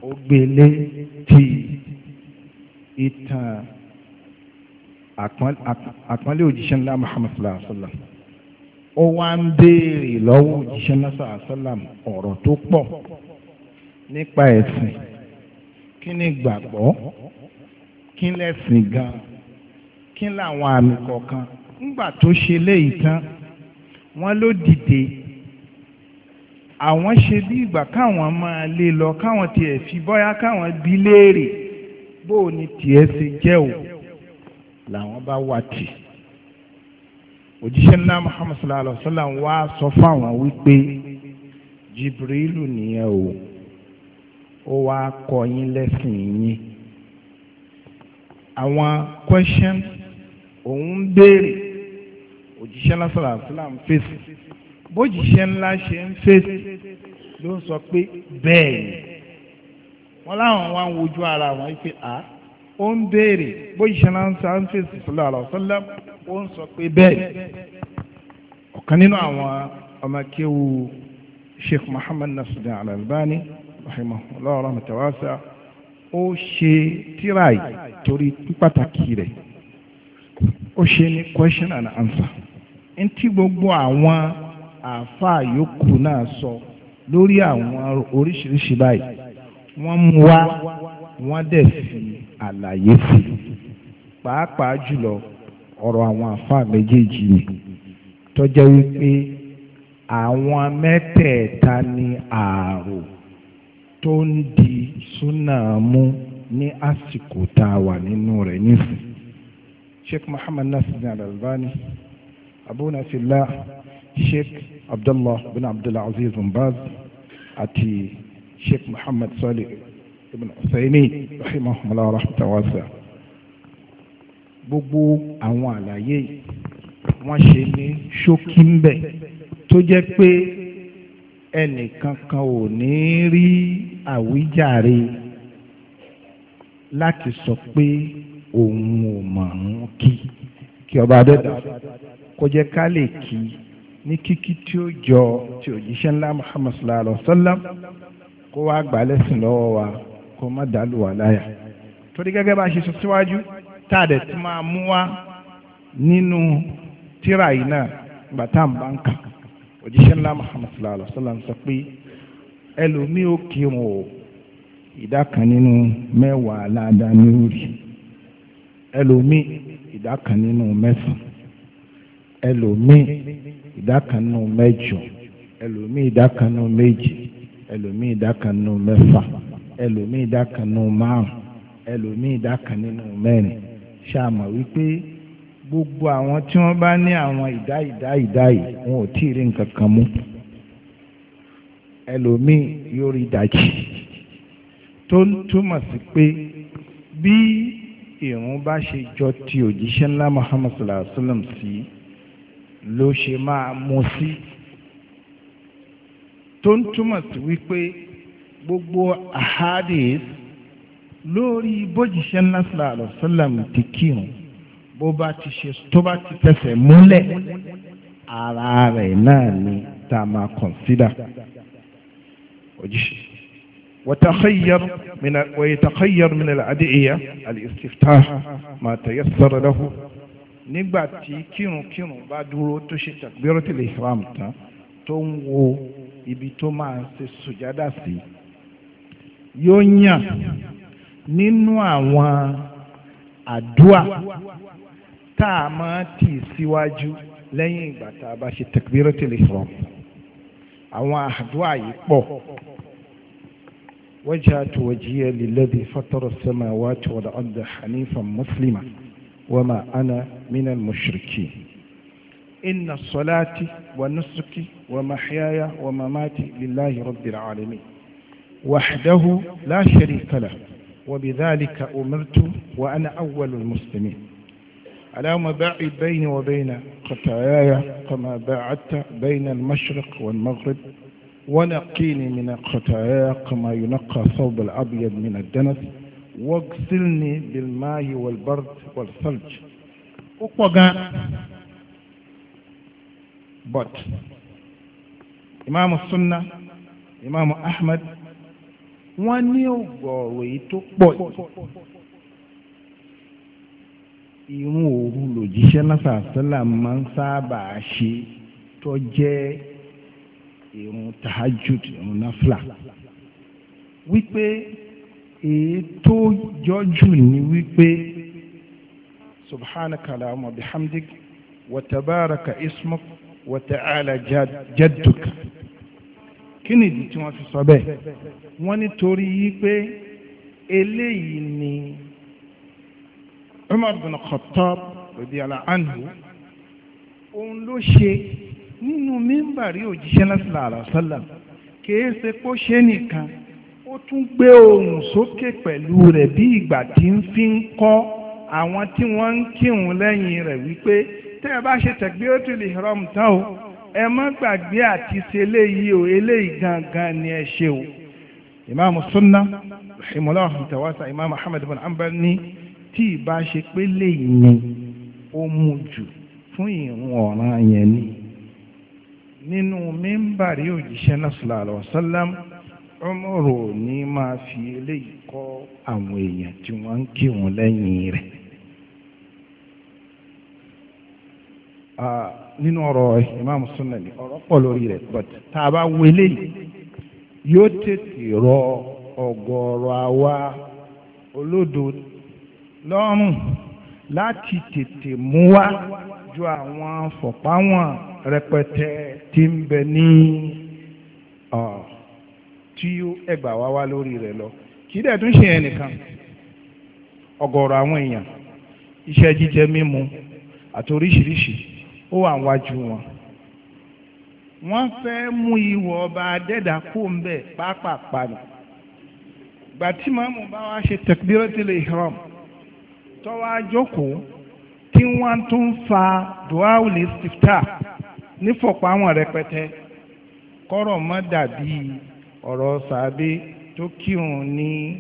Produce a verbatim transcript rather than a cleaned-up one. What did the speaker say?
ó gbélé ti ìtàn àpọ́nlé òjíṣẹ́ ńlá Muhammad sallallahu alaihi wa sallam ó wá ń béèrè lọ́wọ́ òjíṣẹ́ ńlá sallallahu alaihi wa sallam ọ̀rọ̀ tó pọ̀ nípa ẹ̀sìn kí ni gbàgbọ́ kí lẹ́sìn gan kí làwọn àmì kọ̀ọ̀kan ńgbà tó ṣe léyìí tán wọ́n ló dìde àwọn ṣe bí ìgbà káwọn máa lé lọ káwọn tiẹ̀ fi bọ́yá káwọn bí léèrè bó o ní tiẹ̀ ṣe jẹ́ o làwọn bá wà tì òjíṣẹ́ ńlá Muhammad sallallahu alaihi wa sallam wá sọ fáwọn wípé Jibrilu nìyẹn o ó wá kọ́ yín lẹ́sìn yín àwọn questions òun béèrè òjíṣẹ́ ńlá sallallahu alaihi wa sallam fèsì bójíṣẹ́ ńlá ṣe ń fèsì ló ń sọ pé bẹ́ẹ̀ ni wọ́n láwọn wá ń wojú ara wọn wípé à ó ń béèrè bójíṣẹ́ ńlá ń fèsì sallallahu alaihi wa sallam ó ń sọ pé bẹ́ẹ̀ ọ̀kan nínú àwọn ọmọ kéwu Sheikh Muhammad Nasiruddin Al-Albani rahimahullah rahmatan wasi'a ó ṣe tíráì torí pàtàkì rẹ̀ ó ṣe ní question and answer n tí gbogbo àwọn àáfàá yòókù náà sọ lórí àwọn oríṣiríṣi báyìí wọ́n mú wá wọ́n dẹ̀ fi àlàyé sí pàápàá jùlọ ọ̀rọ̀ àwọn àáfàá méjèèjì ni tó jẹ́ wípé àwọn mẹ́tẹ̀ẹ̀ta ni ààrò tó ń di súnà mú ní àsìkò tá a wà nínú rẹ̀ nísìn Sheikh Muhammad Nasiruddin Al-Albani abuna fillah Sheikh Abdullah bin Abdullah Aziz bin Baz àti Sheikh Muhammad Salih ibn Usaymin rahimahumullah rahmatan wasi'a gbogbo àwọn àlàyé wọ́n ṣe ní ṣókí ń bẹ̀ tó jẹ́ pé ẹnìkankan ò ní rí àwíjàre láti sọ pé òun ò mọ̀ ń kí kí ọba adẹ́dà kó jẹ́ ká lè kí ní kíkí tí ó jọ tí òjíṣẹ́ ńlá Muhammad sallallahu alaihi wa sallam kó wá gbà lẹ́sìn lọ́wọ́ wa kó má dàlú wà láyà torí gẹ́gẹ́ bá a ṣe sọ síwájú tá a dẹ̀ ti máa mú wá nínú tíra yìí náà gbàtà ń bá ń kà òjíṣẹ́ ńlá Muhammad sallallahu alaihi wa sallam sọ pé ẹlòmíì ó kírun o ìdá kan nínú mẹ́wàá aládàá ní orí ẹlòmíì ìdá kan nínú mẹ́sàn-án ẹlòmíì ìdá kan nínú mẹ́jọ ẹlòmíì ìdá kan nínú méjì ẹlòmíì ìdá kan nínú mẹ́fà ẹlòmíì ìdá kan nínú márùn ẹlòmíì ìdá kan nínú mẹ́rin ṣáàmà wípé gbogbo àwọn tí wọ́n bá ní àwọn ìdá ìdá ìdá yìí wọn ò tí ì rí nǹkan kan mú ẹlòmíì yóò rí ìdajì tó ń túmọ̀ sí pé bí ìrun bá ṣe jọ ti òjíṣẹ́ ńlá Muhammad sallallahu alaihi wa sallam sí ló ṣe máa mú sí tó ń túmọ̀ sí wípé gbogbo ahadith lórí bójíṣẹ́ ńlá sallallahu alaihi wa sallam ti kírun bó bá ti ṣe tó bá ti tẹsẹ̀ múlẹ̀ ara rẹ̀ náà ni tá a máa kọ̀nsídà òjíṣẹ́. وتخير من ويتخير من الأدعية الاستفتاح ما تيسر له nígbà tí kírunkírun bá dúró tó ṣe takbiratul ihram tán tó ń wo ibi tó máa ṣe sùjádà sí yóò yàn nínú àwọn àdúà tá a máa tì síwájú lẹ́yìn ìgbà tá a bá ṣe takbiratul ihram àwọn àdúà yìí pọ̀. وجهت وجهي للذي فطر السماوات والأرض حنيفا مسلما وما أنا من المشركين إن الصلاة ونسكي ومحياي ومماتي لله رب العالمين وحده لا شريك له وبذلك أمرت وأنا أول المسلمين اللهم باعد بيني وبين خطاياي كما باعدت بين المشرق والمغرب ونقيني من الخطايا كما ينقى الثوب الأبيض من الدنس واغسلني بالماء والبرد والثلج وقوغان but Imam السنة Imam Ahmad wọ́n ní ọ̀gọ̀ọ̀rọ̀ èyí tó pọ̀ ìrun òru lòjíṣẹ́ náà sàlá máa ń sábà ṣe tó jẹ́ ìrun tahajjud ìrun náfìlà wípé èyí tó jọjú ni wípé subhanaka allahumma bihamdik wa tabaraka ismuk wa ta'ala jadduka kí ni ìdí tí wọ́n fi sọ bẹ́ẹ̀ wọ́n nítorí wípé eléyìí ni Umar bin Khattab radiyallahu anhu òun ló ṣe nínú mímbàrí òjíṣẹ́ sallallahu alaihi wasallam kìí ṣe kó ṣe nìkan ó tún gbé ohùn sókè pẹ̀lú rẹ̀ bí ìgbà tí ń fi ń kọ́ àwọn tí wọ́n ń kírun lẹ́yìn rẹ̀ wípé tẹ́ ẹ bá ṣe takbiratul ihram tán o ẹ má gbàgbé àti ṣe eléyìí o eléyìí gangan ni ẹ ṣe o ìmáàmù sunna rahimahullah tawasa ìmáàmù ahmed bin hanbal ní tí ìbá ṣe pé léyìí ni ó mú jù fún ìrun ọ̀ràn yẹn ni nínú mímbàrí òjíṣẹ́ náà sallallahu alaihi wasallam Umaru ní máa fi eléyìí kọ́ àwọn èèyàn tí wọ́n ń kírun lẹ́yìn rẹ̀. nínú ọ̀rọ̀ ìmáàmù súnà ní ọ̀rọ̀ pọ̀ lórí rẹ̀ but tá a bá wo eléyìí yóò tètè rọ ọ̀gọ̀ọ̀rọ̀ àwa olódo lọ́rùn láti tètè mú wá ju àwọn fọ̀páwọn rẹpẹtẹ tí ń bẹ ní tí ẹgbà wá wá lórí rẹ̀ lọ kì í dẹ̀ tún ṣe ẹnìkan ọ̀gọ̀ọ̀rọ̀ àwọn èèyàn iṣẹ́ jíjẹ mímu àti oríṣiríṣi ó wà wájú wọn wọ́n fẹ́ mú ìwọ̀ ọba adẹ́dà kó ń bẹ̀ pápápá nù gbà tí màmú bá wá ṣe takbiratul ihram tó wá jókòó tí wọ́n tún fa duawul istiftah nífọ̀pọ̀ àwọn rẹpẹtẹ kọ́rọ̀ mọ́ dàbí ọ̀rọ̀ sàbẹ tó kírun ní